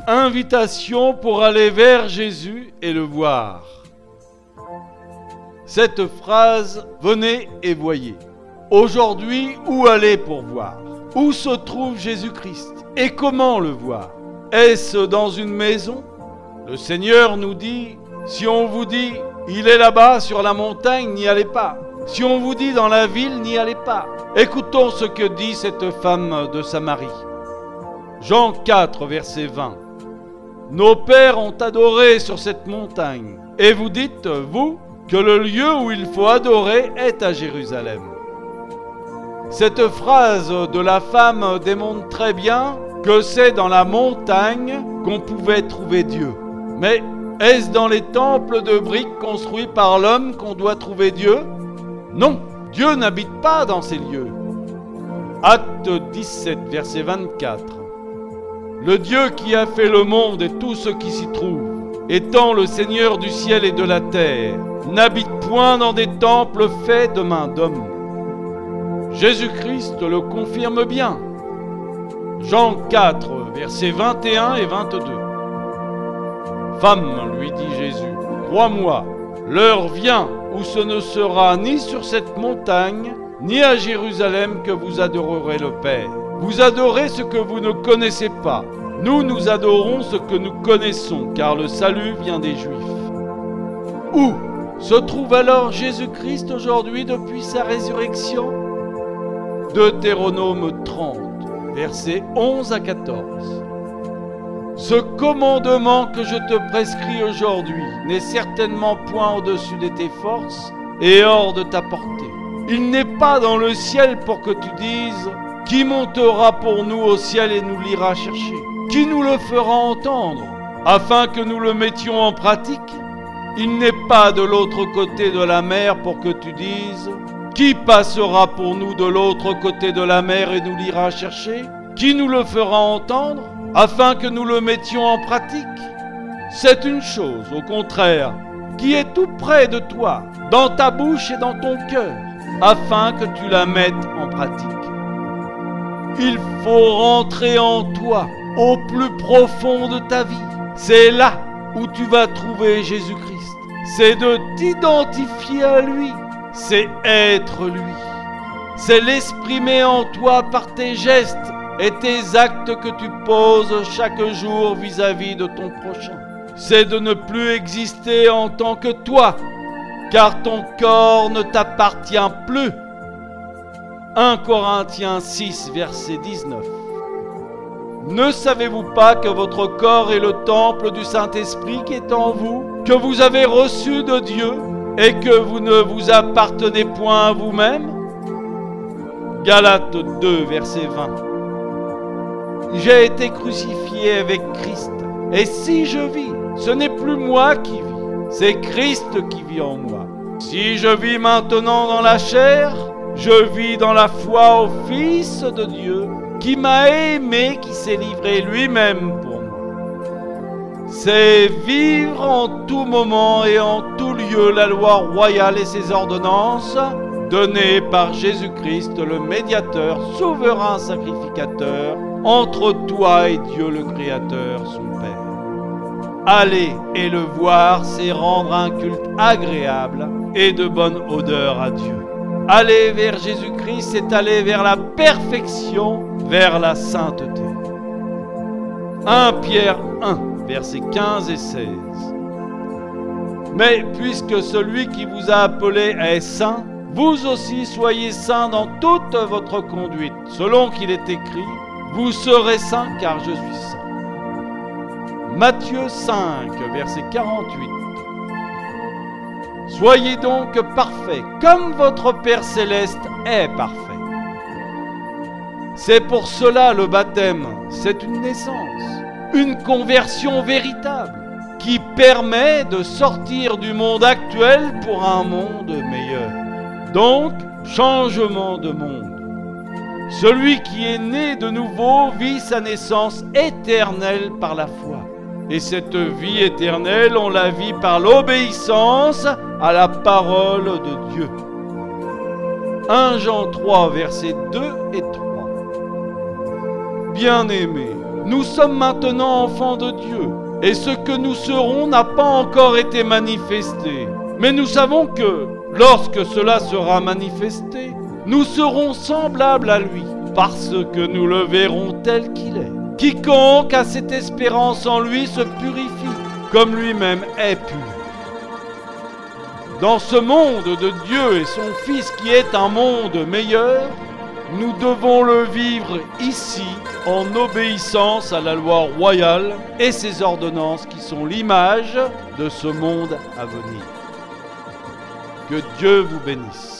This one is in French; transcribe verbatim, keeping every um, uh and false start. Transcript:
Invitation pour aller vers Jésus et le voir. Cette phrase, venez et voyez. Aujourd'hui, où aller pour voir? Où se trouve Jésus-Christ? Et comment le voir? Est-ce dans une maison? Le Seigneur nous dit, si on vous dit, il est là-bas sur la montagne, n'y allez pas. Si on vous dit dans la ville, n'y allez pas. Écoutons ce que dit cette femme de Samarie. Jean quatre, verset vingt. Nos pères ont adoré sur cette montagne. Et vous dites, vous, que le lieu où il faut adorer est à Jérusalem. Cette phrase de la femme démontre très bien que c'est dans la montagne qu'on pouvait trouver Dieu. Mais est-ce dans les temples de briques construits par l'homme qu'on doit trouver Dieu? Non, Dieu n'habite pas dans ces lieux. Acte dix-sept, verset vingt-quatre. Le Dieu qui a fait le monde et tout ce qui s'y trouve, étant le Seigneur du ciel et de la terre, n'habite point dans des temples faits de mains d'hommes. Jésus-Christ le confirme bien. Jean quatre, versets vingt et un et vingt-deux. Femme, lui dit Jésus, crois-moi, l'heure vient où ce ne sera ni sur cette montagne, ni à Jérusalem que vous adorerez le Père. Vous adorez ce que vous ne connaissez pas. Nous, nous adorons ce que nous connaissons, car le salut vient des Juifs. Où se trouve alors Jésus-Christ aujourd'hui depuis sa résurrection? Deutéronome trente, versets onze à quatorze. Ce commandement que je te prescris aujourd'hui n'est certainement point au-dessus de tes forces et hors de ta portée. Il n'est pas dans le ciel pour que tu dises « Qui montera pour nous au ciel et nous l'ira chercher? Qui nous le fera entendre, afin que nous le mettions en pratique? Il n'est pas de l'autre côté de la mer pour que tu dises « Qui passera pour nous de l'autre côté de la mer et nous l'ira chercher? Qui nous le fera entendre, afin que nous le mettions en pratique? » C'est une chose, au contraire, qui est tout près de toi, dans ta bouche et dans ton cœur, afin que tu la mettes en pratique. Il faut rentrer en toi, au plus profond de ta vie. C'est là où tu vas trouver Jésus-Christ. C'est de t'identifier à lui. C'est être lui. C'est l'exprimer en toi par tes gestes et tes actes que tu poses chaque jour vis-à-vis de ton prochain. C'est de ne plus exister en tant que toi, car ton corps ne t'appartient plus. un Corinthiens six, verset dix-neuf. Ne savez-vous pas que votre corps est le temple du Saint-Esprit qui est en vous, que vous avez reçu de Dieu et que vous ne vous appartenez point à vous-même? Galates deux, verset vingt. J'ai été crucifié avec Christ, et si je vis, ce n'est plus moi qui vis, c'est Christ qui vit en moi. Si je vis maintenant dans la chair, je vis dans la foi au Fils de Dieu, qui m'a aimé, qui s'est livré lui-même pour moi. C'est vivre en tout moment et en tout lieu la loi royale et ses ordonnances, données par Jésus-Christ, le médiateur, souverain sacrificateur, entre toi et Dieu le Créateur, son Père. Aller et le voir, c'est rendre un culte agréable et de bonne odeur à Dieu. Aller vers Jésus-Christ, c'est aller vers la perfection, vers la sainteté. un Pierre un, versets quinze et seize. Mais puisque celui qui vous a appelé est saint, vous aussi soyez saints dans toute votre conduite, selon qu'il est écrit, vous serez saints car je suis saint. Matthieu cinq, verset quarante-huit. Soyez donc parfaits, comme votre Père céleste est parfait. C'est pour cela le baptême, c'est une naissance, une conversion véritable, qui permet de sortir du monde actuel pour un monde meilleur. Donc, changement de monde. Celui qui est né de nouveau vit sa naissance éternelle par la foi. Et cette vie éternelle, on la vit par l'obéissance à la parole de Dieu. un Jean trois, versets deux et trois. Bien-aimés, Nous sommes maintenant enfants de Dieu, et ce que nous serons n'a pas encore été manifesté. Mais nous savons que, lorsque cela sera manifesté, nous serons semblables à lui, parce que nous le verrons tel qu'il est. Quiconque a cette espérance en lui se purifie, comme lui-même est pur. Dans ce monde de Dieu et son Fils qui est un monde meilleur, nous devons le vivre ici en obéissance à la loi royale et ses ordonnances qui sont l'image de ce monde à venir. Que Dieu vous bénisse.